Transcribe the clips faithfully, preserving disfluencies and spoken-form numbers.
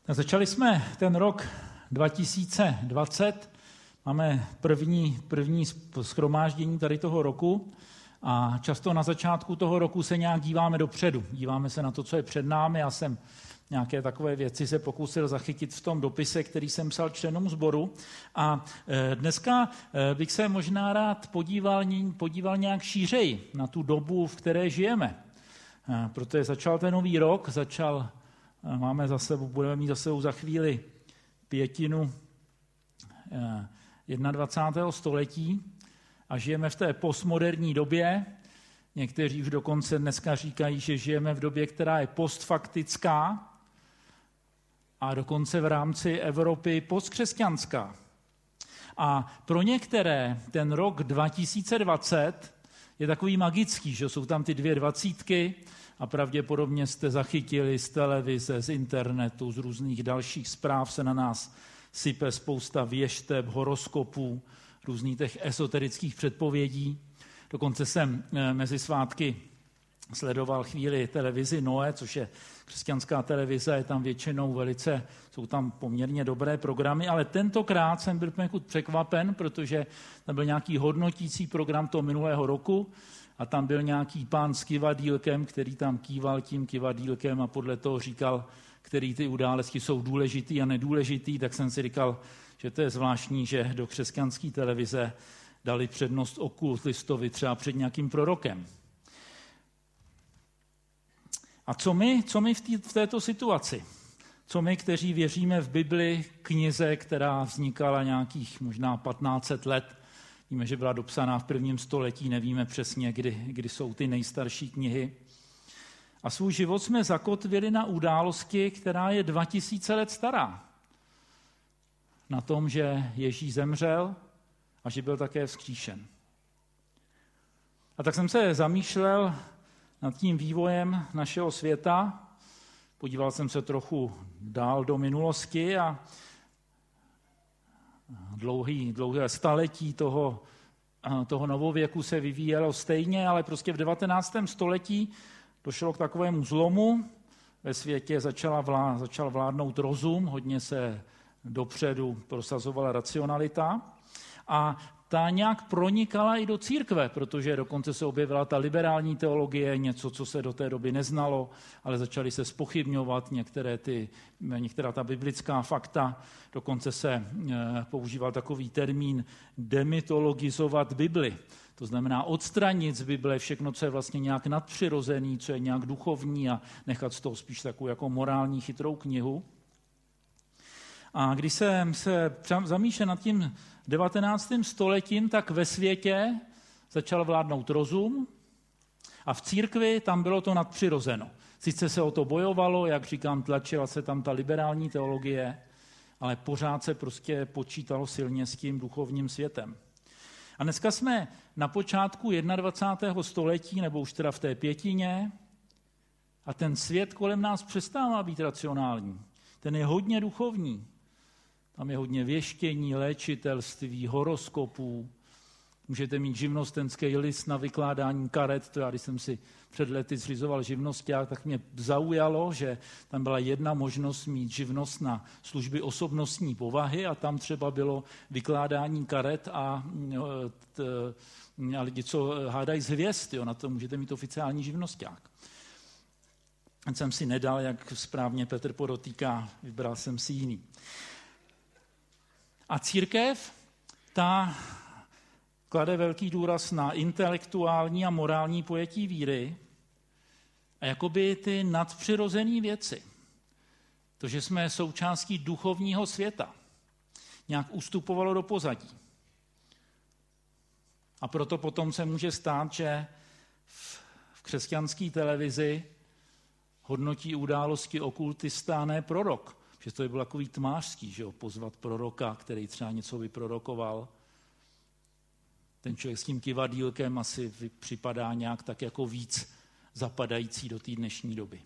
Začali jsme ten rok dva tisíce dvacet, máme první, první shromáždění tady toho roku a často na začátku toho roku se nějak díváme dopředu. Díváme se na to, co je před námi. Já jsem nějaké takové věci se pokusil zachytit v tom dopise, který jsem psal členům sboru. A dneska bych se možná rád podíval, podíval nějak šířeji na tu dobu, v které žijeme. Protože začal ten nový rok, začal, máme za sebou, budeme mít za sebou za chvíli pětinu dvacátého prvního století a žijeme v té postmoderní době. Někteří už dokonce dneska říkají, že žijeme v době, která je postfaktická a dokonce v rámci Evropy postkřesťanská. A pro některé ten rok dva tisíce dvacet je takový magický, že jsou tam ty dvě dvacítky a pravděpodobně jste zachytili z televize, z internetu, z různých dalších zpráv se na nás sype spousta věšteb, horoskopů, různých těch esoterických předpovědí. Dokonce jsem mezi svátky sledoval chvíli televizi Noe, což je křesťanská televize, je tam většinou velice, jsou tam poměrně dobré programy, ale tentokrát jsem byl poněkud překvapen, protože tam byl nějaký hodnotící program toho minulého roku a tam byl nějaký pán s kivadýlkem, který tam kýval tím kivadýlkem a podle toho říkal, který ty události jsou důležitý a nedůležitý, tak jsem si říkal, že to je zvláštní, že do křesťanské televize dali přednost okultistovi třeba před nějakým prorokem. A co my, co my v, tý, v této situaci? Co my, kteří věříme v Bibli, knize, která vznikala nějakých možná patnáct set let, víme, že byla dopsaná v prvním století, nevíme přesně, kdy, kdy jsou ty nejstarší knihy. A svůj život jsme zakotvili na události, která je dva tisíce let stará. Na tom, že Ježíš zemřel a že byl také vzkříšen. A tak jsem se zamýšlel nad tím vývojem našeho světa. Podíval jsem se trochu dál do minulosti a dlouhý, dlouhé staletí toho, toho novověku se vyvíjelo stejně, ale prostě v devatenáctém století došlo k takovému zlomu. Ve světě začala vlá, začal vládnout rozum, hodně se dopředu prosazovala racionalita a ta nějak pronikala i do církve, protože dokonce se objevila ta liberální teologie, něco, co se do té doby neznalo, ale začaly se zpochybňovat některé ty, některá ta biblická fakta. Dokonce se používal takový termín demitologizovat Bibli. To znamená odstranit z Bible všechno, co je vlastně nějak nadpřirozený, co je nějak duchovní a nechat z toho spíš takovou jako morální chytrou knihu. A když jsem se zamýšlel nad tím devatenáctým stoletím, tak ve světě začal vládnout rozum a v církvi tam bylo to nadpřirozeno. Sice se o to bojovalo, jak říkám, tlačila se tam ta liberální teologie, ale pořád se prostě počítalo silně s tím duchovním světem. A dneska jsme na počátku dvacátého prvního století, nebo už teda v té pětině, a ten svět kolem nás přestává být racionální. Ten je hodně duchovní. Tam je hodně věštění, léčitelství, horoskopů. Můžete mít živnostenský list na vykládání karet. To já, když jsem si před lety zřizoval živnosťák, tak mě zaujalo, že tam byla jedna možnost mít živnost na služby osobnostní povahy a tam třeba bylo vykládání karet a, t, a lidi, co hádají z hvězd. Jo, na to můžete mít oficiální živnosťák. Ten jsem si nedal, jak správně Petr podotýká, vybral jsem si jiný. A církev, ta klade velký důraz na intelektuální a morální pojetí víry a jakoby ty nadpřirozené věci. To, že jsme součástí duchovního světa, nějak ustupovalo do pozadí. A proto potom se může stát, že v, v křesťanské televizi hodnotí události okultista, ne prorok. Že to je byl takový tmářský, že jo, pozvat proroka, který třeba něco vyprorokoval. Ten člověk s tím kivadýlkem asi připadá nějak tak jako víc zapadající do té dnešní doby.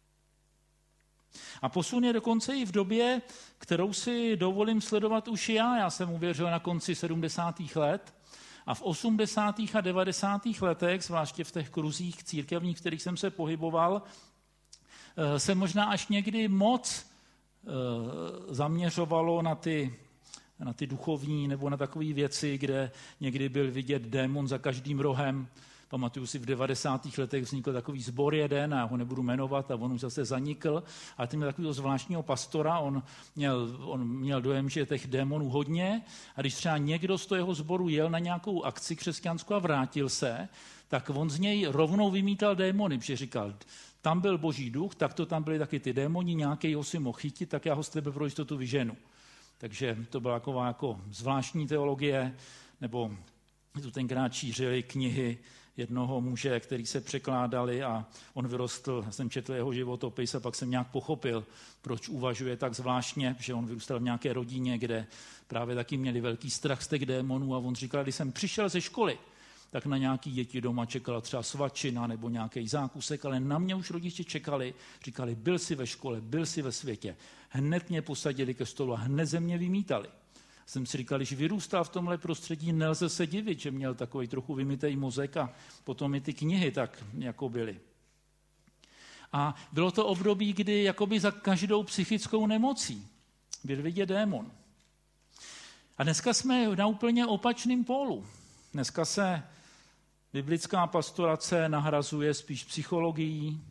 A posun je dokonce i v době, kterou si dovolím sledovat už já. Já jsem uvěřil na konci sedmdesátých let a v osmdesátých a devadesátých letech, zvláště v těch kruzích církevních, v kterých jsem se pohyboval, se možná až někdy moc zaměřovalo na ty, na ty duchovní nebo na takové věci, kde někdy byl vidět démon za každým rohem. Pamatuju si, v devadesátých letech vznikl takový sbor jeden, a já ho nebudu jmenovat, a on už zase zanikl. Ale ten měl takového zvláštního pastora, on měl, on měl dojem, že je těch démonů hodně, a když třeba někdo z toho jeho sboru jel na nějakou akci křesťanskou a vrátil se, tak on z něj rovnou vymítal démony, protože říkal, tam byl boží duch, tak to tam byly taky ty démoni, nějaký ho si mohl chytit, tak já ho z tebe pro jistotu vyženu. Takže to byla taková jako zvláštní teologie, nebo tu tenkrát šířili knihy jednoho muže, který se překládali, a on vyrostl, já jsem četl jeho životopis a pak jsem nějak pochopil, proč uvažuje tak zvláštně, že on vyrůstal v nějaké rodině, kde právě taky měli velký strach z těch démonů, a on říkal, když jsem přišel ze školy, tak na nějaký děti doma čekala třeba svačina nebo nějaký zákusek, ale na mě už rodiče čekali, říkali, byl jsi ve škole, byl jsi ve světě. Hned mě posadili ke stolu a hned ze mě vymítali. Jsem si říkal, když vyrůstal v tomhle prostředí, nelze se divit, že měl takový trochu vymytej mozek, a potom i ty knihy tak jako byly. A bylo to období, kdy jakoby za každou psychickou nemocí byl vidět démon. A dneska jsme na úplně opačném pólu. Dneska se biblická pastorace nahrazuje spíš psychologií,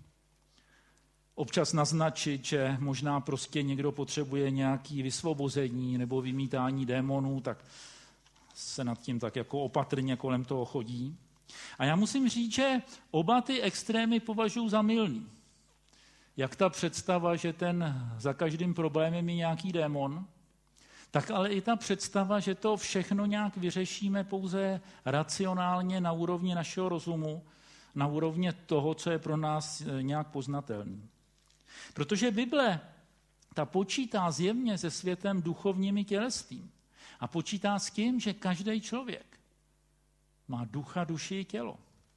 občas naznačit, že možná prostě někdo potřebuje nějaké vysvobození nebo vymítání démonů, tak se nad tím tak jako opatrně kolem toho chodí. A já musím říct, že oba ty extrémy považuji za mylný. Jak ta představa, že ten za každým problémem je nějaký démon, tak ale i ta představa, že to všechno nějak vyřešíme pouze racionálně na úrovni našeho rozumu, na úrovni toho, co je pro nás nějak poznatelný. Protože Bible ta počítá zjevně se světem duchovním i tělesným. A počítá s tím, že každý člověk má ducha, duši i tělo.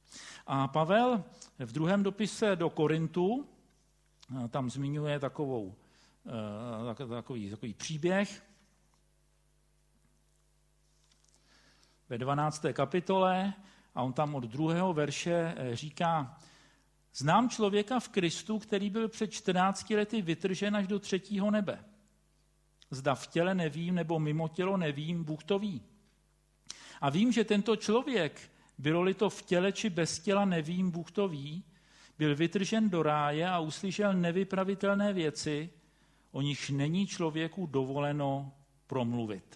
A Pavel v druhém dopise do Korintu tam zmiňuje takovou, takový, takový příběh ve dvanácté kapitole, a on tam od druhého verše říká, znám člověka v Kristu, který byl před čtrnácti lety vytržen až do třetího nebe. Zda v těle nevím, nebo mimo tělo nevím, Bůh to ví. A vím, že tento člověk, bylo-li to v těle či bez těla, nevím, Bůh to ví, byl vytržen do ráje a uslyšel nevypravitelné věci, o nichž není člověku dovoleno promluvit.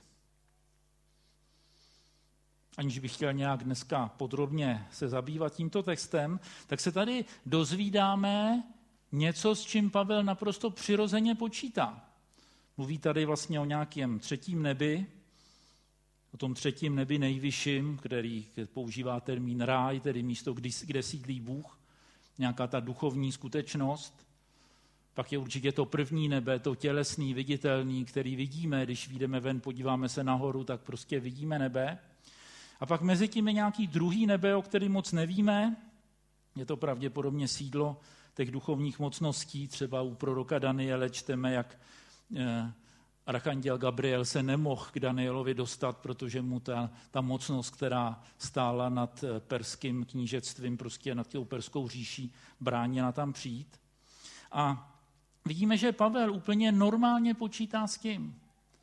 Aniž bych chtěl nějak dneska podrobně se zabývat tímto textem, tak se tady dozvídáme něco, s čím Pavel naprosto přirozeně počítá. Mluví tady vlastně o nějakém třetím nebi, o tom třetím nebi nejvyšším, který používá termín ráj, tedy místo, kde sídlí Bůh, nějaká ta duchovní skutečnost. Pak je určitě to první nebe, to tělesný, viditelný, který vidíme, když vyjdeme ven, podíváme se nahoru, tak prostě vidíme nebe. A pak mezi tím je nějaký druhý nebe, o kterém moc nevíme. Je to pravděpodobně sídlo těch duchovních mocností. Třeba u proroka Daniele čteme, jak archanděl Gabriel se nemohl k Danielovi dostat, protože mu ta, ta mocnost, která stála nad perským knížectvím, prostě nad tou perskou říší, bránila tam přijít. A vidíme, že Pavel úplně normálně počítá s tím,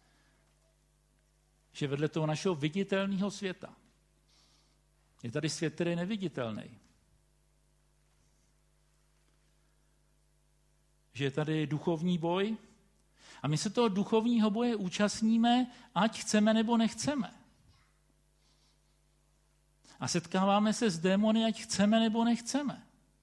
že vedle toho našeho viditelného světa je tady svět, který je neviditelný. Že je tady duchovní boj a my se toho duchovního boje účastníme, ať chceme nebo nechceme. A setkáváme se s démony, ať chceme nebo nechceme.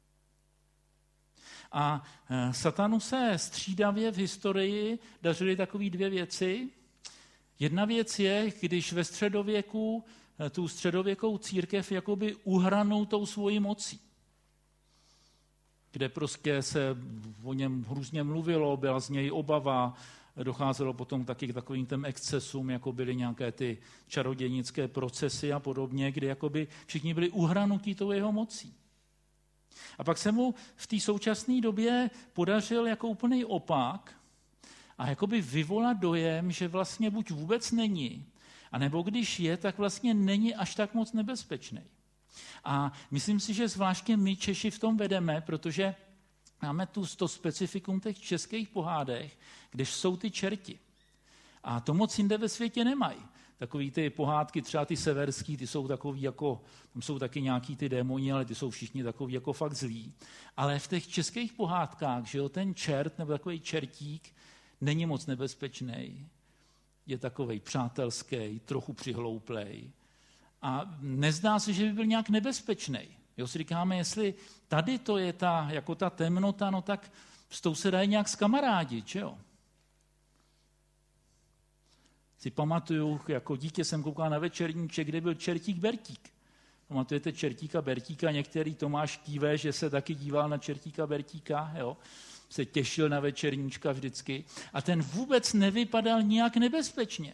A satanu se střídavě v historii dařily takové dvě věci. Jedna věc je, když ve středověku tu středověkou církev jakoby uhranou tou svojí mocí, kde prostě se o něm hrůzně mluvilo, byla z něj obava, docházelo potom taky k takovým těm excesům, jako byly nějaké ty čarodějnické procesy a podobně, kdy jakoby všichni byli uhranutí tou jeho mocí. A pak se mu v té současné době podařil jako úplný opak a jakoby vyvolat dojem, že vlastně buď vůbec není, anebo když je, tak vlastně není až tak moc nebezpečný. A myslím si, že zvláště my Češi v tom vedeme, protože máme tu to specifikum těch českých pohádek, kde jsou ty čerti. A to moc jinde ve světě nemají. Takový ty pohádky, třeba ty severský, ty jsou takový jako, tam jsou taky nějaký ty démoni, ale ty jsou všichni takový jako fakt zlí. Ale v těch českých pohádkách, že jo, ten čert nebo takový čertík není moc nebezpečný. Je takovej přátelský, trochu přihlouplej. A nezdá se, že by byl nějak nebezpečný. Jo, si říkáme, jestli tady to je ta, jako ta temnota, no tak s tou se dají nějak zkamarádit, že jo. Si pamatuju, jako dítě jsem koukal na Večerníček, kde byl čertík Bertík. Pamatujete Čertíka Bertíka? Některý Tomáš kýve, že se taky díval na Čertíka Bertíka, jo? Se těšil na Večerníčka vždycky. A ten vůbec nevypadal nijak nebezpečně.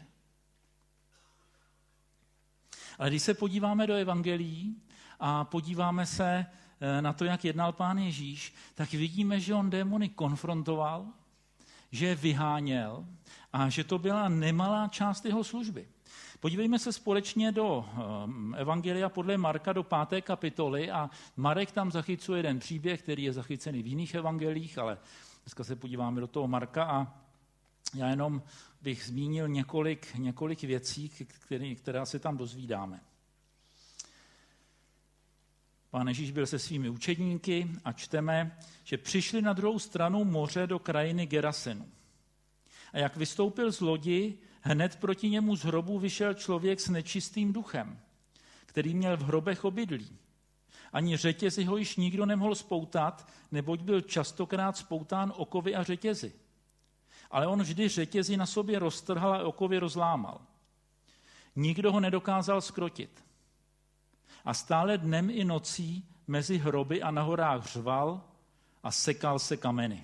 Ale když se podíváme do evangelií a podíváme se na to, jak jednal Pán Ježíš, tak vidíme, že on démony konfrontoval, že je vyháněl a že to byla nemalá část jeho služby. Podívejme se společně do Evangelia podle Marka, do páté kapitoly a Marek tam zachycuje jeden příběh, který je zachycený v jiných evangelích, ale dneska se podíváme do toho Marka a já jenom bych zmínil několik, několik věcí, které, která se tam dozvídáme. Pán Ježíš byl se svými učedníky a čteme, že přišli na druhou stranu moře do krajiny Gerasenu. A jak vystoupil z lodi, hned proti němu z hrobu vyšel člověk s nečistým duchem, který měl v hrobech obydlí. Ani řetězy ho již nikdo nemohl spoutat, neboť byl častokrát spoután okovy a řetězy. Ale on vždy řetězy na sobě roztrhal a okovy rozlámal. Nikdo ho nedokázal zkrotit. A stále dnem i nocí mezi hroby a na horách řval a sekal se kameny.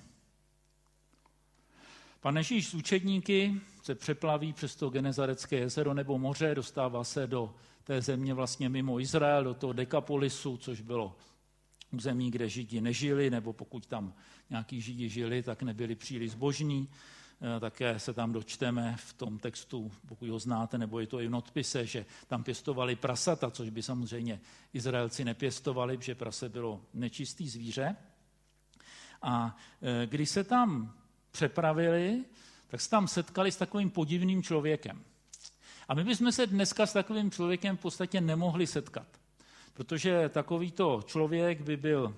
Pan Ježíš s učedníky se přeplaví přes to Genezarecké jezero nebo moře, dostává se do té země vlastně mimo Izrael, do toho Dekapolisu, což bylo území, kde Židi nežili, nebo pokud tam nějaký Židi žili, tak nebyli příliš zbožní. Také se tam dočteme v tom textu, pokud ho znáte, nebo je to i v nadpise, že tam pěstovali prasata, což by samozřejmě Izraelci nepěstovali, protože prase bylo nečistý zvíře. A když se tam přepravili, tak se tam setkali s takovým podivným člověkem. A my bychom se dneska s takovým člověkem v podstatě nemohli setkat, protože takovýto člověk by byl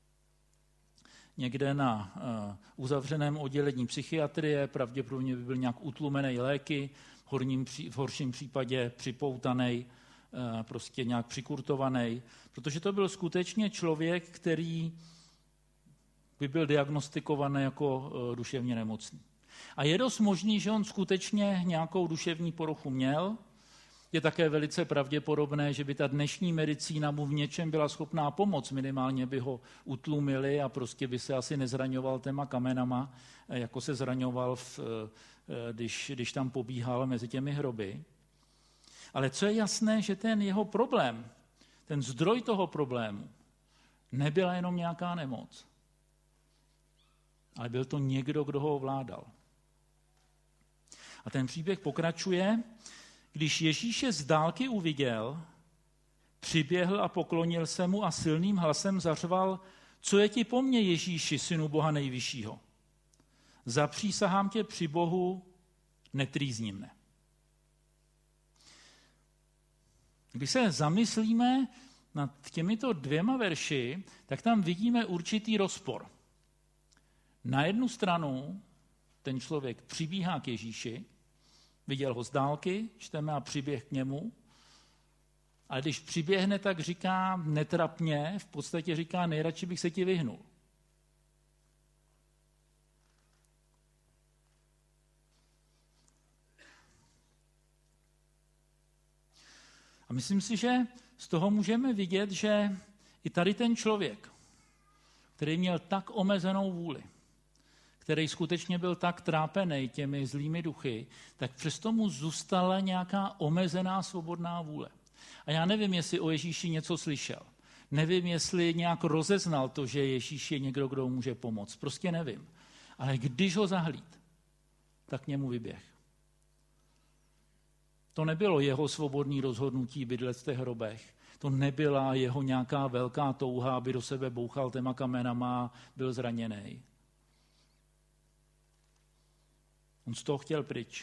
někde na uh, uzavřeném oddělení psychiatrie, pravděpodobně by byl nějak utlumený léky, v, horním, v horším případě připoutaný, uh, prostě nějak přikurtovaný, protože to byl skutečně člověk, který by byl diagnostikovaný jako uh, duševně nemocný. A je dost možný, že on skutečně nějakou duševní poruchu měl. Je také velice pravděpodobné, že by ta dnešní medicína mu v něčem byla schopná pomoct. Minimálně by ho utlumili a prostě by se asi nezraňoval těma kamenama, jako se zraňoval, v, když, když tam pobíhal mezi těmi hroby. Ale co je jasné, že ten jeho problém, ten zdroj toho problému, nebyla jenom nějaká nemoc, ale byl to někdo, kdo ho ovládal. A ten příběh pokračuje. Když Ježíše z dálky uviděl, přiběhl a poklonil se mu a silným hlasem zařval: Co je ti po mně, Ježíši, synu Boha nejvyššího? Zapřísahám tě při Bohu, netrýzni mne. Když se zamyslíme nad těmito dvěma verši, tak tam vidíme určitý rozpor. Na jednu stranu ten člověk přibíhá k Ježíši, viděl ho z dálky, čteme, a přiběh k němu. Ale když přiběhne, tak říká netrapně, v podstatě říká, nejradši bych se ti vyhnul. A myslím si, že z toho můžeme vidět, že i tady ten člověk, který měl tak omezenou vůli, který skutečně byl tak trápený těmi zlými duchy, tak přesto mu zůstala nějaká omezená svobodná vůle. A já nevím, jestli o Ježíši něco slyšel. Nevím, jestli nějak rozeznal to, že Ježíš je někdo, kdo může pomoct. Prostě nevím. Ale když ho zahlíd, tak k němu vyběh. To nebylo jeho svobodné rozhodnutí bydlet v těch hrobech. To nebyla jeho nějaká velká touha, aby do sebe bouchal těma kamenama a byl zraněný. On z toho chtěl pryč.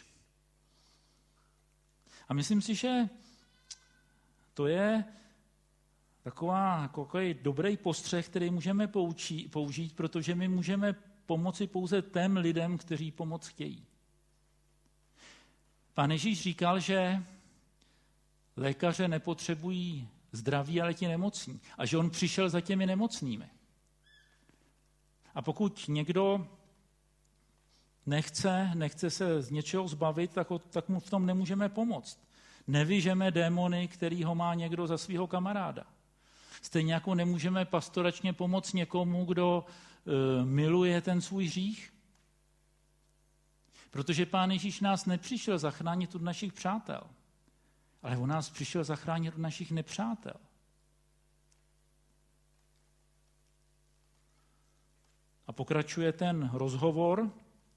A myslím si, že to je taková, jako takový dobrý postřeh, který můžeme poučí, použít, protože my můžeme pomoci pouze těm lidem, kteří pomoc chtějí. Pán Ježíš říkal, že lékaře nepotřebují zdraví, ale ti nemocní. A že on přišel za těmi nemocnými. A pokud někdo nechce, nechce se z něčeho zbavit, tak, tak mu v tom nemůžeme pomoct. Nevyžeme démony, který ho má někdo za svého kamaráda. Stejně jako nemůžeme pastoračně pomoct někomu, kdo e, miluje ten svůj hřích. Protože Pán Ježíš nás nepřišel zachránit od našich přátel, ale on nás přišel zachránit od našich nepřátel. A pokračuje ten rozhovor.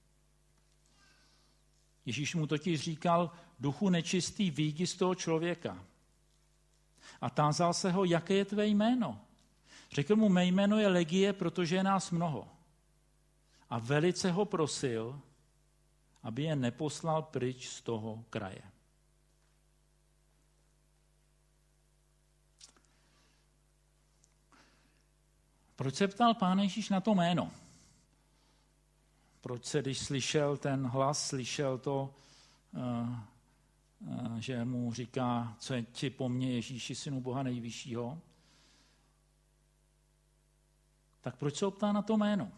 Ježíš mu totiž říkal, duchu nečistý, vyjdi z toho člověka. A tázal se ho, jaké je tvé jméno. Řekl mu, mé jméno je Legie, protože je nás mnoho. A velice ho prosil, aby je neposlal pryč z toho kraje. Proč se ptal Pán Ježíš na to jméno? Proč se, když slyšel ten hlas, slyšel to, že mu říká, co je ti po mně, Ježíši, synu Boha nejvyššího, tak proč se ho ptá na to jméno?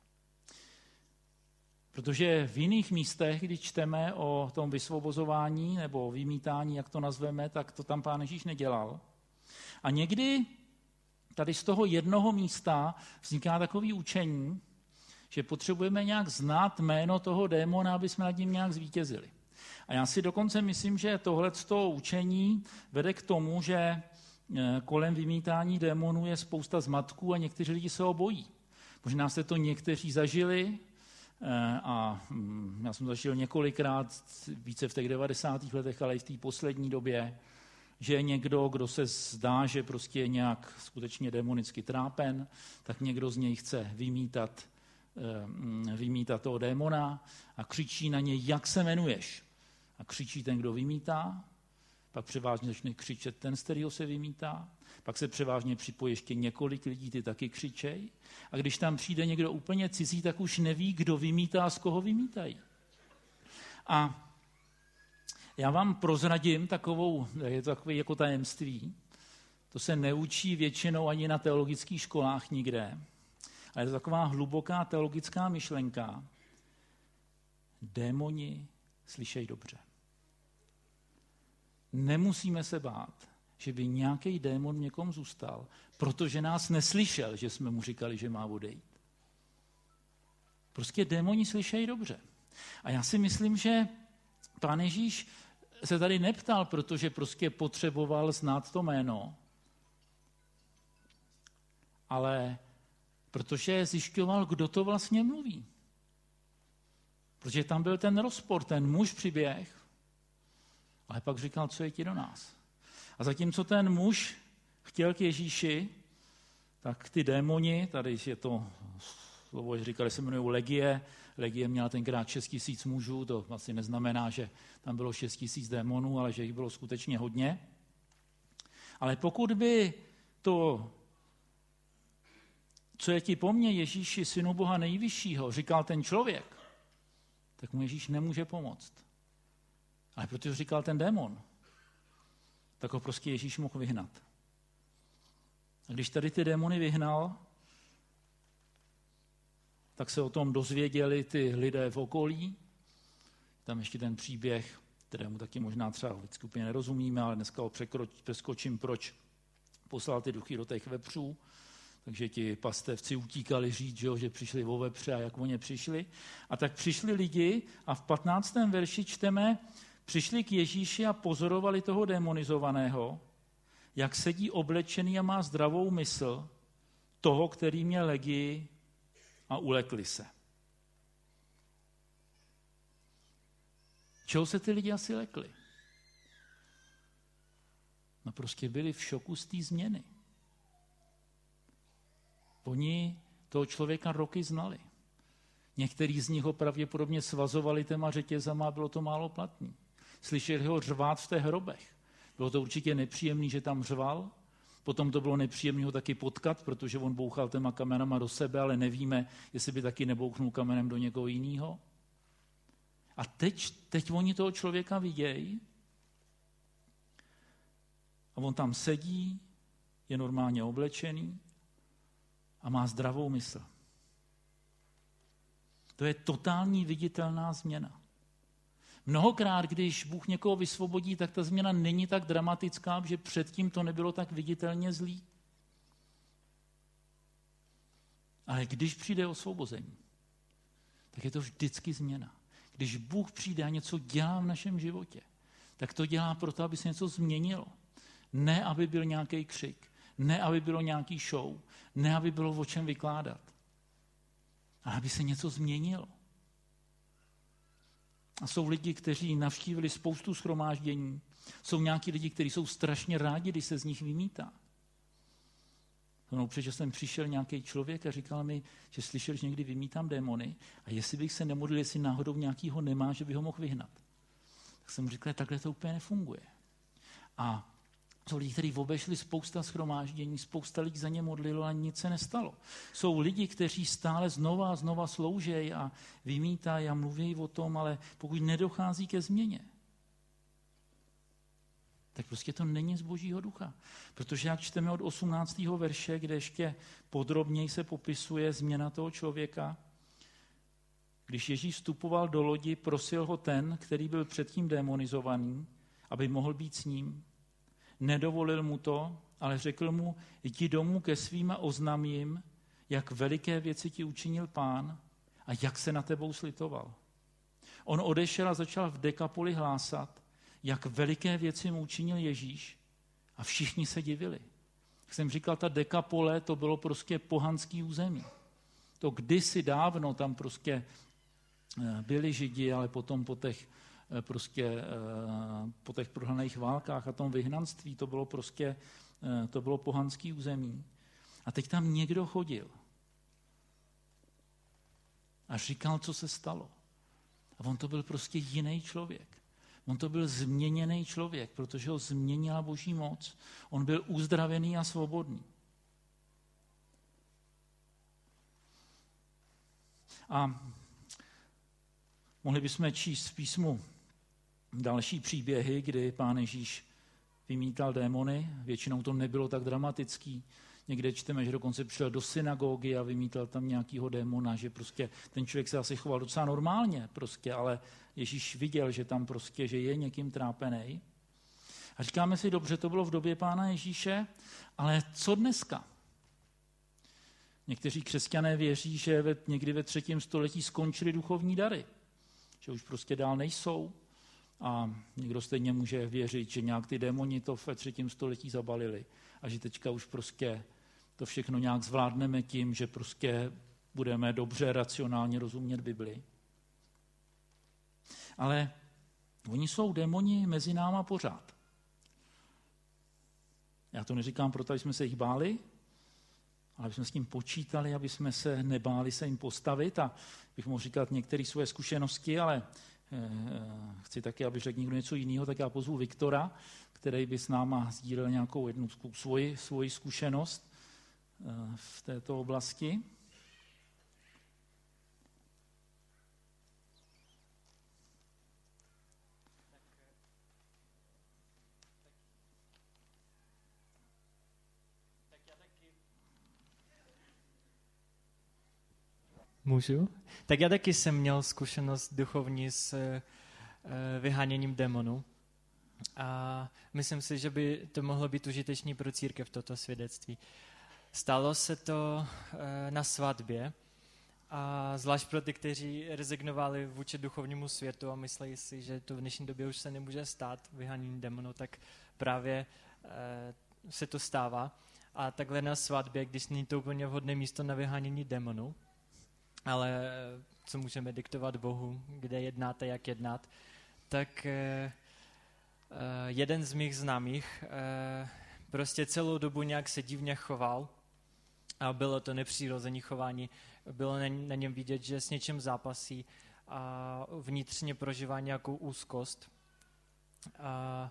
Protože v jiných místech, když čteme o tom vysvobozování nebo vymítání, jak to nazveme, tak to tam Pán Ježíš nedělal. A někdy tady z toho jednoho místa vzniká takový učení, že potřebujeme nějak znát jméno toho démona, aby jsme nad ním nějak zvítězili. A já si dokonce myslím, že tohleto učení vede k tomu, že kolem vymítání démonů je spousta zmatků a někteří lidi se ho bojí. Možná jste to někteří zažili a já jsem zažil několikrát, více v těch devadesátých letech, ale i v té poslední době, že je někdo, kdo se zdá, že prostě je nějak skutečně demonicky trápen, tak někdo z něj chce vymítat, vymítat toho démona a křičí na něj, jak se jmenuješ. A křičí ten, kdo vymítá, pak převážně začne křičet ten, z kterého se vymítá, pak se převážně připojí ještě několik lidí, ty taky křičej. A když tam přijde někdo úplně cizí, tak už neví, kdo vymítá a z koho vymítají. A já vám prozradím takovou, je to takové jako tajemství, to se neučí většinou ani na teologických školách nikde, ale je to taková hluboká teologická myšlenka. Démoni slyšej dobře. Nemusíme se bát, že by nějaký démon v někom zůstal, protože nás neslyšel, že jsme mu říkali, že má odejít. Prostě démoni slyšejí dobře. A já si myslím, že Pán Ježíš se tady neptal, protože prostě potřeboval znát to jméno, ale protože zjišťoval, kdo to vlastně mluví. Protože tam byl ten rozpor, ten muž přiběh, ale pak říkal, co je ti do nás. A zatímco ten muž chtěl k Ježíši, tak ty démoni, tady je to slovo, že říkali, se jmenují Legie, Legie měla tenkrát šest tisíc mužů, to asi neznamená, že tam bylo šest tisíc démonů, ale že jich bylo skutečně hodně. Ale pokud by to, co je ti po mně, Ježíši, synu Boha nejvyššího, říkal ten člověk, tak mu Ježíš nemůže pomoct. Ale protože říkal ten démon, tak ho prostě Ježíš mohl vyhnat. A když tady ty démony vyhnal, tak se o tom dozvěděli ty lidé v okolí. Tam ještě ten příběh, kterému taky možná třeba v skupině nerozumíme, ale dneska ho přeskočím, proč poslal ty duchy do těch vepřů. Takže ti pastevci utíkali říct, že, jo, že přišli o vepře a jak oni přišli. A tak přišli lidi a v patnáctém verši čteme, přišli k Ježíši a pozorovali toho demonizovaného, jak sedí oblečený a má zdravou mysl, toho, který měl legii, a ulekli se. Čeho se ty lidi asi lekli? No prostě byli v šoku z té změny. Oni toho člověka roky znali. Některý z nich ho pravděpodobně svazovali těma řetězama a bylo to málo platný. Slyšeli ho řvát v těch hrobech. Bylo to určitě nepříjemný, že tam řval. Potom to bylo nepříjemné ho taky potkat, protože on bouchal těma kamenama do sebe, ale nevíme, jestli by taky nebouchnul kamenem do někoho jiného. A teď, teď oni toho člověka vidějí a on tam sedí, je normálně oblečený a má zdravou mysl. To je totální viditelná změna. Mnohokrát, když Bůh někoho vysvobodí, tak ta změna není tak dramatická, že předtím to nebylo tak viditelně zlý. Ale když přijde osvobození, tak je to vždycky změna. Když Bůh přijde a něco dělá v našem životě, tak to dělá proto, aby se něco změnilo. Ne, aby byl nějaký křik, ne, aby bylo nějaký show, ne, aby bylo o čem vykládat, ale aby se něco změnilo. A jsou lidi, kteří navštívili spoustu shromáždění. Jsou nějaký lidi, kteří jsou strašně rádi, když se z nich vymítá. No, protože jsem přišel nějaký člověk a říkal mi, že slyšel, že někdy vymítám démony a jestli bych se nemodlil, jestli náhodou nějakýho nemá, že by ho mohl vyhnat. Tak jsem mu říkal, takhle to úplně nefunguje. A jsou lidi, kteří obešli spousta shromáždění, spousta lidí za ně modlilo a nic se nestalo. Jsou lidi, kteří stále znova a znova sloužejí a vymítají a mluví o tom, ale pokud nedochází ke změně, tak prostě to není z Božího ducha. Protože jak čteme od osmnáctého verše, kde ještě podrobněji se popisuje změna toho člověka, když Ježíš vstupoval do lodi, prosil ho ten, který byl předtím démonizovaný, aby mohl být s ním. Nedovolil mu to, ale řekl mu, jdi domů ke svým a oznam jim, jak veliké věci ti učinil Pán a jak se na tebou slitoval. On odešel a začal v Dekapoli hlásat, jak veliké věci mu učinil Ježíš a všichni se divili. Jak jsem říkal, ta Dekapole, to bylo prostě pohanský území. To kdysi dávno tam prostě byli Židi, ale potom po těch prostě po těch prohraných válkách a tom vyhnanství, to bylo prostě, to bylo pohanský území. A teď tam někdo chodil a říkal, co se stalo. A on to byl prostě jiný člověk. On to byl změněný člověk, protože ho změnila Boží moc. On byl uzdravený a svobodný. A mohli bychom číst v písmu další příběhy, kdy Pán Ježíš vymítal démony. Většinou to nebylo tak dramatický. Někde čteme, že dokonce přišel do synagogy a vymítal tam nějakýho démona, že prostě ten člověk se asi choval docela normálně, prostě, ale Ježíš viděl, že tam prostě, že je někým trápený. A říkáme si, dobře, to bylo v době Pána Ježíše, ale co dneska? Někteří křesťané věří, že ve, někdy ve třetím století skončily duchovní dary, že už prostě dál nejsou. A někdo stejně může věřit, že nějak ty démoni to ve třetím století zabalili a že teďka už prostě to všechno nějak zvládneme tím, že prostě budeme dobře racionálně rozumět Bibli. Ale oni jsou démoni mezi náma pořád. Já to neříkám proto, aby jsme se jich báli, ale aby jsme s tím počítali, aby jsme se nebáli se jim postavit a bych mohl říkat některé svoje zkušenosti, ale chci taky, aby řekl někdo něco jiného, tak já pozvu Viktora, který by s náma sdílel nějakou jednu svoji, svoji zkušenost v této oblasti. Můžu? Tak já taky jsem měl zkušenost duchovní s e, vyháněním démonů. A myslím si, že by to mohlo být užitečný pro církev, toto svědectví. Stalo se to e, na svatbě a zvlášť pro ty, kteří rezignovali vůči duchovnímu světu a myslí si, že to v dnešní době už se nemůže stát vyhánění démonů, tak právě e, se to stává. A takhle na svatbě, když není to úplně vhodné místo na vyhánění démonů, ale co můžeme diktovat Bohu, kde jednáte, jak jednat, tak e, jeden z mých známých uh, prostě celou dobu nějak se divně choval a bylo to nepřirozené chování. Bylo na, na něm vidět, že s něčím zápasí a vnitřně prožívá nějakou úzkost. A,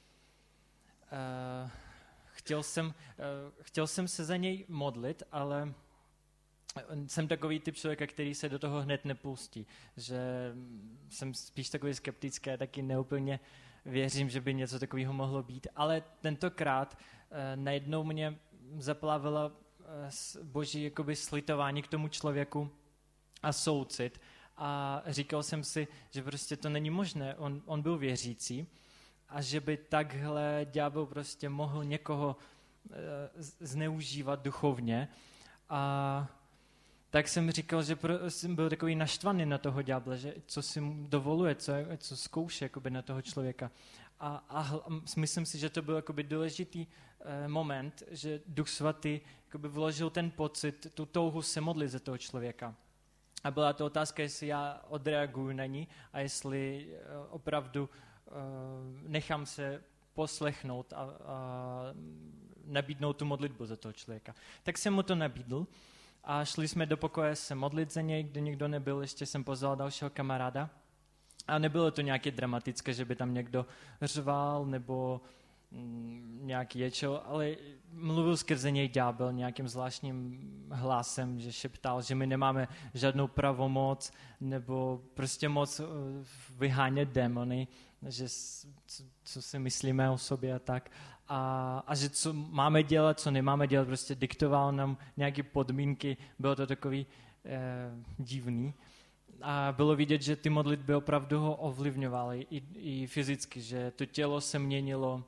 a, chtěl, jsem, a, chtěl jsem se za něj modlit, ale jsem takový typ člověka, který se do toho hned nepustí. Že jsem spíš takový skeptický, taky neúplně věřím, že by něco takového mohlo být. Ale tentokrát a, najednou mě zaplavila boží jakoby slitování k tomu člověku a soucit. A říkal jsem si, že prostě to není možné. On, on byl věřící a že by takhle ďábel prostě mohl někoho e, zneužívat duchovně. A tak jsem říkal, že pro, jsem byl takový naštvaný na toho ďábla, že co si mu dovoluje, co, co zkouší jakoby na toho člověka. A, a myslím si, že to byl jakoby důležitý e, moment, že Duch Svatý jakoby vložil ten pocit, tu touhu se modlit za toho člověka. A byla to otázka, jestli já odreaguju na ní a jestli opravdu uh, nechám se poslechnout a, a nabídnout tu modlitbu za toho člověka. Tak jsem mu to nabídl a šli jsme do pokoje se modlit za něj, kde nikdo nebyl, ještě jsem pozval dalšího kamaráda. A nebylo to nějaké dramatické, že by tam někdo řval nebo mm, nějaký ječel, ale mluvil skrze něj ďábel nějakým zvláštním hlasem, že šeptal, že my nemáme žádnou pravomoc nebo prostě moc vyhánět démony, že co, co si myslíme o sobě a tak. A, a že co máme dělat, co nemáme dělat, prostě diktoval nám nějaké podmínky, bylo to takový eh, divný. A bylo vidět, že ty modlitby opravdu ho ovlivňovaly i, i fyzicky, že to tělo se měnilo,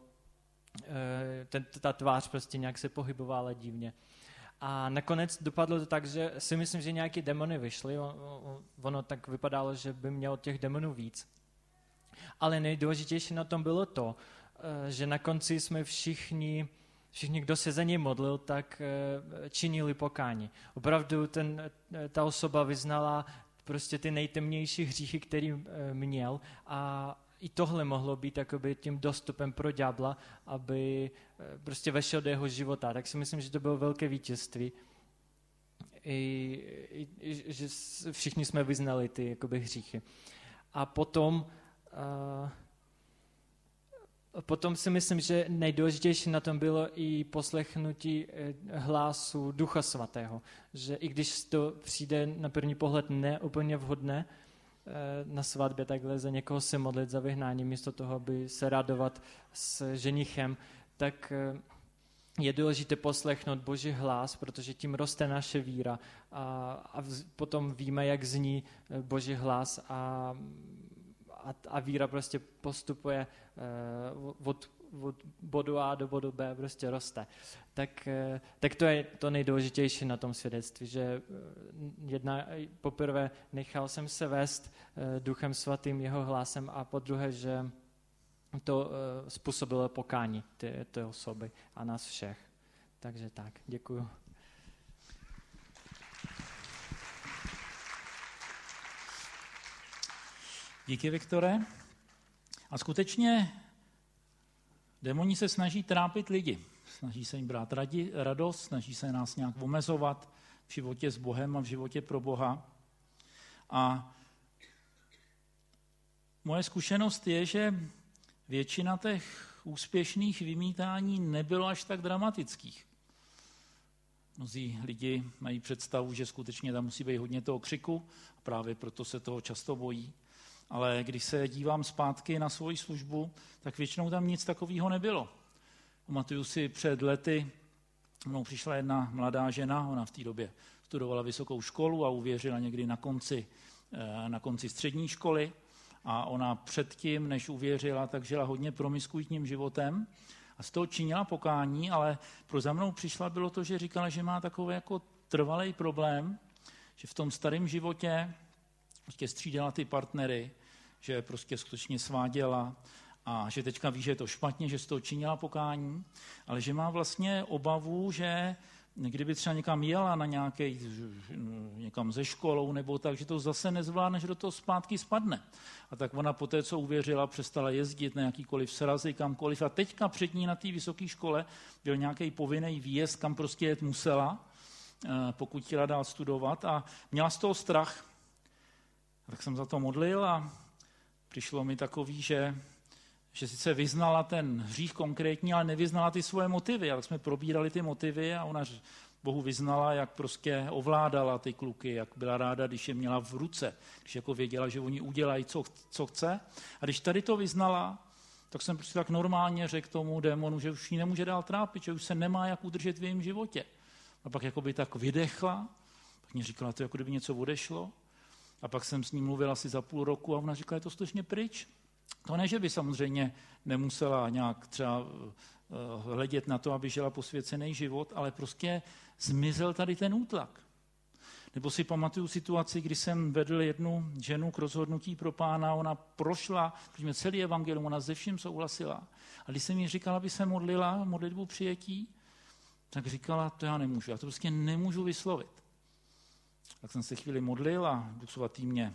ten, ta tvář prostě nějak se pohybovala divně. A nakonec dopadlo to tak, že si myslím, že nějaké demony vyšly, ono tak vypadalo, že by mělo těch demonů víc. Ale nejdůležitější na tom bylo to, že na konci jsme všichni, všichni, kdo se za něj modlil, tak činili pokání. Opravdu ten, ta osoba vyznala prostě ty nejtemnější hříchy, který měl, a i tohle mohlo být jakoby tím dostupem pro ďábla, aby prostě vešel do jeho života. Tak si myslím, že to bylo velké vítězství. I, i, i že všichni jsme vyznali ty jakoby hříchy. A potom, uh, potom si myslím, že nejdůležitější na tom bylo i poslechnutí hlasu Ducha Svatého. Že i když to přijde na první pohled neúplně vhodné, na svatbě takhle za někoho se modlit za vyhnání, místo toho, aby se radovat s ženichem, tak je důležité poslechnout Boží hlas, protože tím roste naše víra a, a v, potom víme, jak zní Boží hlas a, a, a víra prostě postupuje uh, od, od bodu A do bodu B, prostě roste. Tak, tak to je to nejdůležitější na tom svědectví, že jedna, poprvé nechal jsem se vést Duchem Svatým, jeho hlasem, a podruhé, že to způsobilo pokání té, té osoby a nás všech. Takže tak, děkuju. Díky, Viktore. A skutečně démoni se snaží trápit lidi. Snaží se jim brát radi, radost, snaží se nás nějak omezovat v životě s Bohem a v životě pro Boha. A moje zkušenost je, že většina těch úspěšných vymítání nebylo až tak dramatických. Mnozí lidi mají představu, že skutečně tam musí být hodně toho křiku, a právě proto se toho často bojí. Ale když se dívám zpátky na svoji službu, tak většinou tam nic takového nebylo. Pamatuju si, před lety mnou přišla jedna mladá žena, ona v té době studovala vysokou školu a uvěřila někdy na konci, na konci střední školy, a ona předtím, než uvěřila, tak žila hodně promiskuitním životem a z toho činila pokání, ale pro za mnou přišla bylo to, že říkala, že má takový jako trvalý problém, že v tom starém životě prostě střídala ty partnery, že prostě skutečně sváděla a že teďka ví, že je to špatně, že z toho činila pokání, ale že má vlastně obavu, že kdyby třeba někam jela na nějaký, někam ze školou nebo tak, že to zase nezvládne, že do toho zpátky spadne. A tak ona poté, co uvěřila, přestala jezdit na jakýkoliv srazy, kamkoliv. A teďka před ní na té vysoké škole byl nějaký povinný výjezd, kam prostě jet musela, pokud chtěla dál studovat. A měla z toho strach. Tak jsem za to modlil a přišlo mi takový, že že sice vyznala ten hřích konkrétní, ale nevyznala ty svoje motivy. A tak jsme probírali ty motivy a ona Bohu vyznala, jak prostě ovládala ty kluky, jak byla ráda, když je měla v ruce, když jako věděla, že oni udělají, co, co chce. A když tady to vyznala, tak jsem prostě tak normálně řekl tomu démonu, že už ji nemůže dál trápit, že už se nemá jak udržet v jejím životě. A pak jako by tak vydechla, pak mě říkala to, jako kdyby něco odešlo. A pak jsem s ní mluvil asi za půl roku a ona říkala, je to skutečně pryč. To ne, že by samozřejmě nemusela nějak třeba hledět na to, aby žila posvěcený život, ale prostě zmizel tady ten útlak. Nebo si pamatuju situaci, kdy jsem vedl jednu ženu k rozhodnutí pro Pána, ona prošla, protože celý evangelium, ona se vším souhlasila. A když jsem jí říkala, aby se modlila, modlitbu přijetí, tak říkala, to já nemůžu, já to prostě nemůžu vyslovit. Tak jsem se chvíli modlil a Duch Svatý mě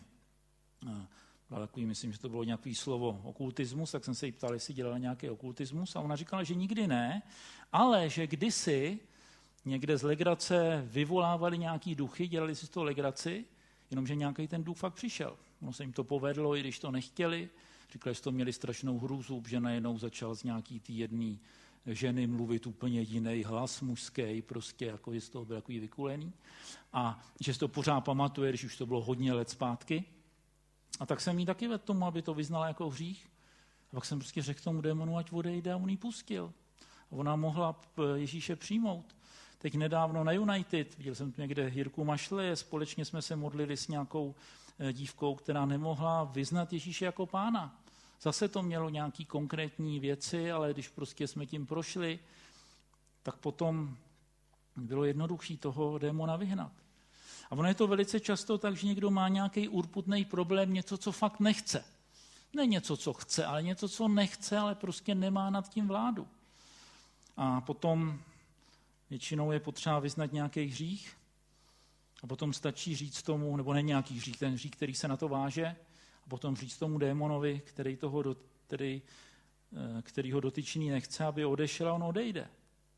byla takový, myslím, že to bylo nějaké slovo okultismus, tak jsem se jí ptal, jestli dělala nějaký okultismus a ona říkala, že nikdy ne, ale že kdysi někde z legrace vyvolávali nějaký duchy, dělali si z toho legraci, jenomže nějaký ten duch fakt přišel. Ono se jim to povedlo, i když to nechtěli. Říkali, že to měli strašnou hrůzu, že najednou začal z nějaký tý jedný ženy mluvit úplně jiný hlas mužský, prostě jako že z toho byl takový vykulený. A že si to pořád pamatuje, když už to bylo hodně let zpátky. A tak jsem jí taky vedl tomu, aby to vyznala jako hřích. A pak jsem prostě řekl tomu démonu, ať odejde a on jí pustil. A ona mohla Ježíše přijmout. Teď nedávno na United, viděl jsem tu někde Jirku Mašle, společně jsme se modlili s nějakou dívkou, která nemohla vyznat Ježíše jako Pána. Zase to mělo nějaký konkrétní věci, ale když prostě jsme tím prošli, tak potom bylo jednodušší toho démona vyhnat. A ono je to velice často tak, že někdo má nějaký urputný problém, něco, co fakt nechce. Ne něco, co chce, ale něco, co nechce, ale prostě nemá nad tím vládu. A potom většinou je potřeba vyznat nějaký hřích a potom stačí říct tomu, nebo ne nějaký hřích, ten hřích, který se na to váže, a potom říct tomu démonovi, který, toho do, který, který ho dotyčný nechce, aby odešel a on odejde.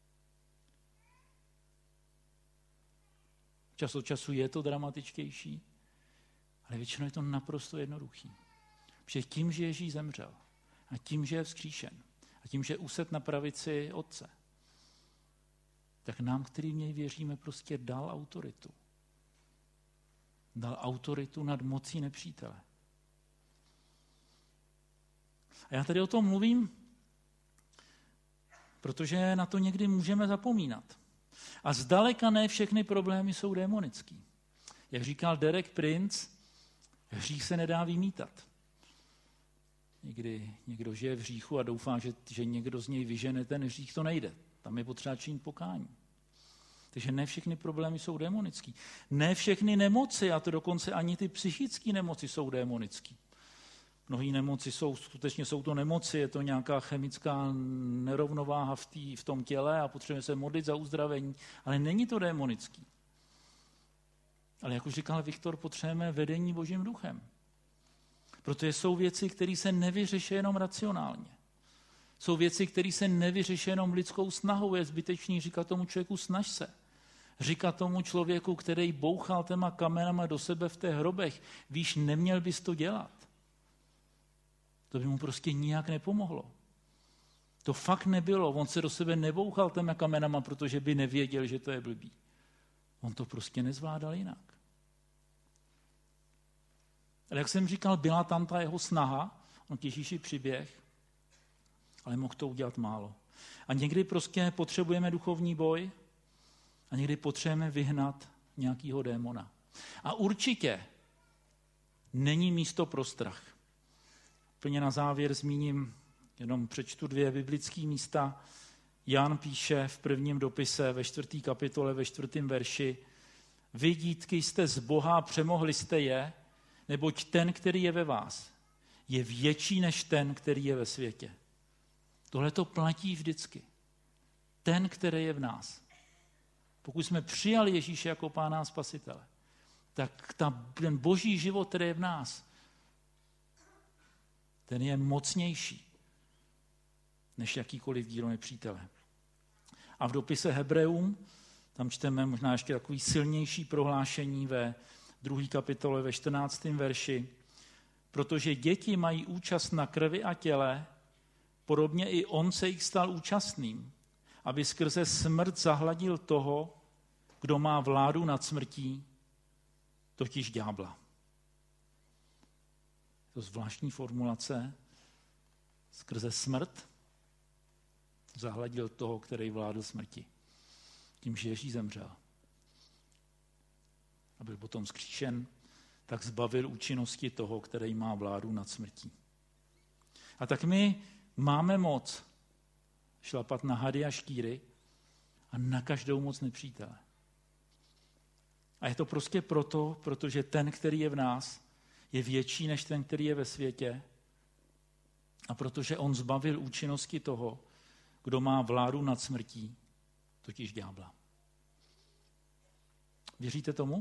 Čas od času je to dramatičtější, ale většinou je to naprosto jednoduchý. Protože tím, že Ježíš zemřel a tím, že je vzkříšen a tím, že je uset na pravici Otce, tak nám, který v něj věříme, prostě dal autoritu. Dal autoritu nad mocí nepřítele. A já tady o tom mluvím, protože na to někdy můžeme zapomínat. A zdaleka ne všechny problémy jsou démonický. Jak říkal Derek Prince, hřích se nedá vymítat. Někdy někdo žije v hříchu a doufá, že, že někdo z něj vyžene ten hřích, to nejde. Tam je potřeba činit pokání. Takže ne všechny problémy jsou démonický. Ne všechny nemoci, a to dokonce ani ty psychické nemoci jsou démonický. Mnohé nemoci jsou, skutečně jsou to nemoci, je to nějaká chemická nerovnováha v, tý, v tom těle a potřebujeme se modlit za uzdravení, ale není to démonický. Ale jak už říkal Viktor, potřebujeme vedení Božím duchem. Protože jsou věci, které se nevyřeší jenom racionálně. Jsou věci, které se nevyřeší jenom lidskou snahou. Je zbytečný říkat tomu člověku, snaž se. Říkat tomu člověku, který bouchal těma kamenama do sebe v těch hrobech, víš, neměl bys to dělat. To by mu prostě nijak nepomohlo. To fakt nebylo. On se do sebe nebouchal těma kamenama, protože by nevěděl, že to je blbý. On to prostě nezvládal jinak. Ale jak jsem říkal, byla tam ta jeho snaha, on k Ježíši přiběh, ale mohl to udělat málo. A někdy prostě potřebujeme duchovní boj a někdy potřebujeme vyhnat nějakého démona. A určitě není místo pro strach. Úplně na závěr zmíním, jenom přečtu dvě biblické místa. Jan píše v prvním dopise ve čtvrtý kapitole, ve čtvrtém verši: Vy, dítky, jste z Boha, přemohli jste je, neboť ten, který je ve vás, je větší než ten, který je ve světě. Tohle to platí vždycky. Ten, který je v nás, pokud jsme přijali Ježíše jako Pána a Spasitele, tak ta, ten boží život, který je v nás, ten je mocnější než jakýkoliv dílo nepřítele. A v dopise Hebreům tam čteme možná ještě takový silnější prohlášení ve druhé kapitole, ve čtrnáctém verši. Protože děti mají účast na krvi a těle, podobně i on se jich stal účastným, aby skrze smrt zahladil toho, kdo má vládu nad smrtí, totiž ďábla. To zvláštní formulace. Skrze smrt zahladil toho, který vládl smrti. Tím, že Ježíš zemřel a byl potom zkříšen, tak zbavil účinnosti toho, který má vládu nad smrtí. A tak my máme moc šlapat na hady a škýry a na každou moc nepřítele. A je to prostě proto, protože ten, který je v nás, je větší než ten, který je ve světě. A protože on zbavil účinnosti toho, kdo má vládu nad smrtí, totiž ďábla. Věříte tomu?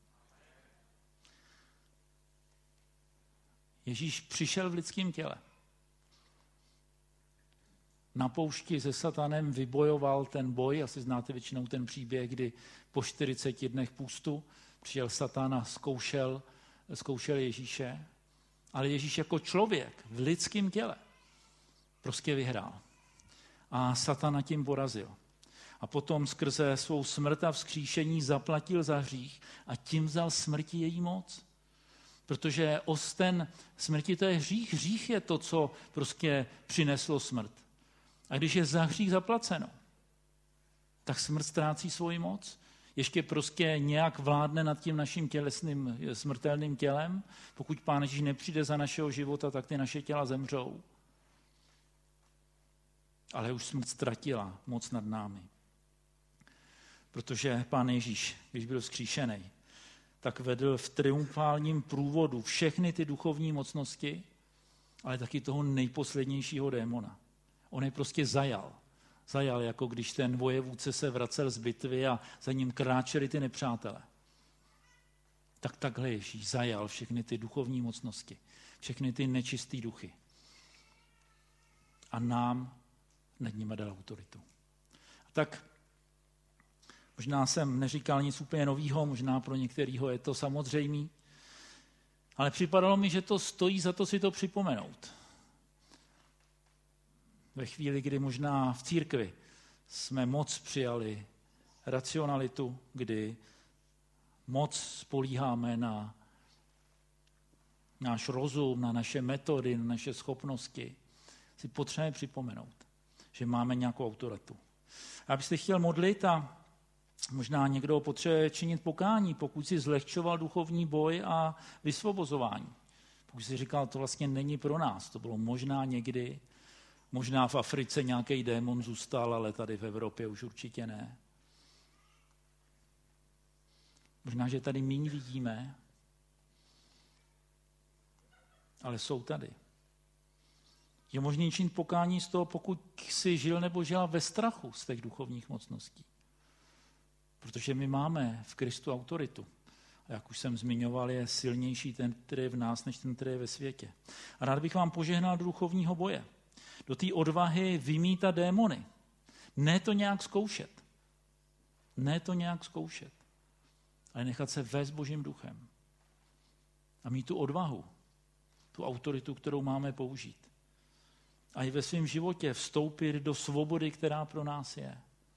Ježíš přišel v lidském těle. Na poušti se satanem vybojoval ten boj, asi znáte většinou ten příběh, kdy po čtyřiceti dnech půstu přijel satan a zkoušel, zkoušel Ježíše, ale Ježíš jako člověk v lidském těle prostě vyhrál. A satana tím porazil. A potom skrze svou smrt a vzkříšení zaplatil za hřích a tím vzal smrti její moc. Protože osten smrti to je hřích. Hřích je to, co prostě přineslo smrt. A když je za hřích zaplaceno, tak smrt ztrácí svoji moc. Ještě prostě nějak vládne nad tím naším tělesným smrtelným tělem. Pokud Pán Ježíš nepřijde za našeho života, tak ty naše těla zemřou. Ale už smrt ztratila moc nad námi. Protože Pán Ježíš, když byl vzkříšený, tak vedl v triumfálním průvodu všechny ty duchovní mocnosti, ale taky toho nejposlednějšího démona. On je prostě zajal. Zajal, jako když ten vojevůdce se vracel z bitvy a za ním kráčeli ty nepřátele. Tak takhle Ježíš zajal všechny ty duchovní mocnosti, všechny ty nečistý duchy. A nám nad nimi dal autoritu. A tak možná jsem neříkal nic úplně novýho, možná pro některýho je to samozřejmý, ale připadalo mi, že to stojí za to si to připomenout. Ve chvíli, kdy možná v církvi jsme moc přijali racionalitu, kdy moc spolíháme na náš rozum, na naše metody, na naše schopnosti, si potřebujeme připomenout, že máme nějakou autoritu. A abyste chtěl modlit a možná někdo potřebuje činit pokání, pokud si zlehčoval duchovní boj a vysvobozování. Pokud si říkal, to vlastně není pro nás, to bylo možná někdy, možná v Africe nějaký démon zůstal, ale tady v Evropě už určitě ne. Možná, že tady míň vidíme, ale jsou tady. Je možný činit pokání z toho, pokud jsi žil nebo žila ve strachu z těch duchovních mocností. Protože my máme v Kristu autoritu. A jak už jsem zmiňoval, je silnější ten, který je v nás, než ten, který je ve světě. A rád bych vám požehnal do duchovního boje. Do té odvahy vymítat démony. Ne to nějak zkoušet. Ne to nějak zkoušet. Ale nechat se vést Božím duchem. A mít tu odvahu. Tu autoritu, kterou máme použít. A i ve svém životě vstoupit do svobody, která pro nás je.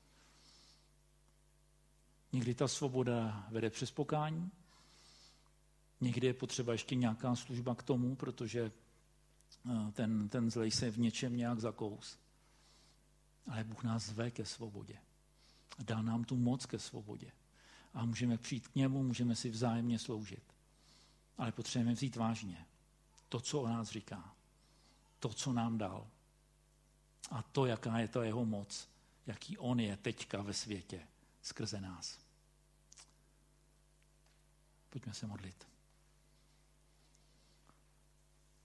Někdy ta svoboda vede přes pokání, někdy je potřeba ještě nějaká služba k tomu, protože ten, ten zlej se v něčem nějak zakous. Ale Bůh nás zve ke svobodě. A dal nám tu moc ke svobodě. A můžeme přijít k němu, můžeme si vzájemně sloužit. Ale potřebujeme vzít vážně to, co o nás říká. To, co nám dal. A to, jaká je ta jeho moc, jaký on je teďka ve světě skrze nás. Pojďme se modlit.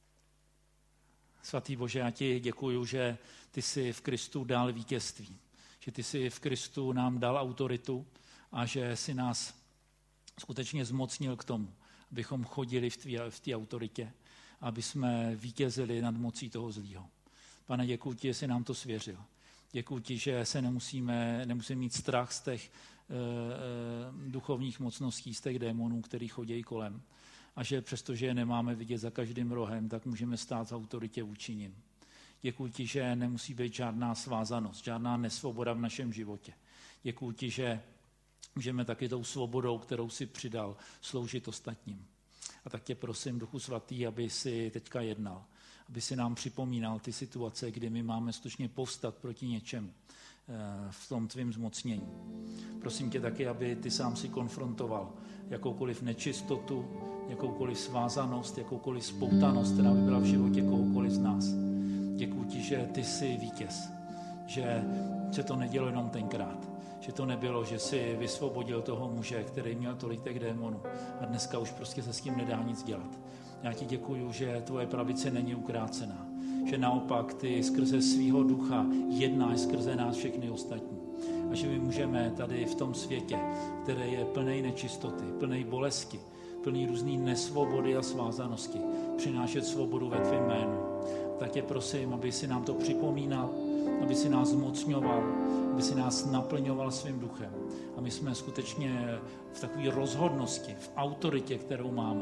Svatý Bože, já ti děkuju, že ty jsi v Kristu dal vítězství. že ty jsi v Kristu nám dal autoritu a že si nás skutečně zmocnil k tomu, abychom chodili v té v té autoritě, aby jsme vítězili nad mocí toho zlýho. Pane, děkuji ti, že jsi nám to svěřil. Děkuji ti, že se nemusíme, nemusíme mít strach z těch e, e, duchovních mocností, z těch démonů, který chodí kolem. A že přestože je nemáme vidět za každým rohem, tak můžeme stát v autoritě vůči nim. Děkuji ti, že nemusí být žádná svázanost, žádná nesvoboda v našem životě. Děkuji ti, že můžeme taky tou svobodou, kterou si přidal, sloužit ostatním. A tak tě prosím, Duchu Svatý, aby si teďka jednal, aby si nám připomínal ty situace, kdy my máme skutečně povstat proti něčemu v tom tvým zmocnění. Prosím tě taky, aby ty sám si konfrontoval jakoukoliv nečistotu, jakoukoliv svázanost, jakoukoliv spoutanost, která by byla v životě kohokoliv z nás. Děkuji ti, že ty jsi vítěz, že se to nedělo jenom tenkrát, že to nebylo, že jsi vysvobodil toho muže, který měl tolik těch démonů a dneska už prostě se s tím nedá nic dělat. Já ti děkuju, že tvoje pravice není ukrácená, že naopak ty skrze svýho ducha jednáš skrze nás všechny ostatní. A že my můžeme tady v tom světě, který je plný nečistoty, plný bolesti, plný různý nesvobody a svázanosti, přinášet svobodu ve tvém jménu. Tak tě prosím, aby si nám to připomínal, aby si nás zmocňoval, aby si nás naplňoval svým duchem. A my jsme skutečně v takové rozhodnosti, v autoritě, kterou máme,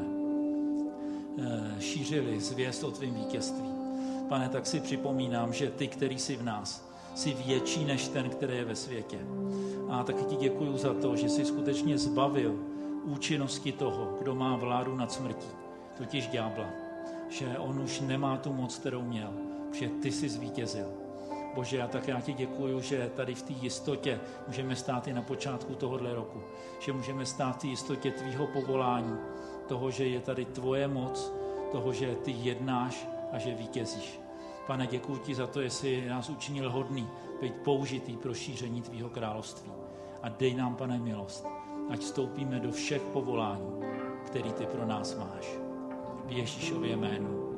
šířili zvěst o tvým vítězství. Pane, tak si připomínám, že ty, který jsi v nás, jsi větší než ten, který je ve světě. A taky ti děkuju za to, že jsi skutečně zbavil účinnosti toho, kdo má vládu nad smrtí, totiž ďábla. Že on už nemá tu moc, kterou měl, protože ty jsi zvítězil. Bože, a tak já ti děkuju, že tady v té jistotě můžeme stát i na počátku tohohle roku. Že můžeme stát v té jistotě tvýho povolání, toho, že je tady tvoje moc, toho, že ty jednáš a že vítězíš. Pane, děkuji ti za to, že jsi nás učinil hodný být použitý pro šíření tvýho království. A dej nám, Pane, milost, ať vstoupíme do všech povolání, který ty pro nás máš. V Ježíšově jménu.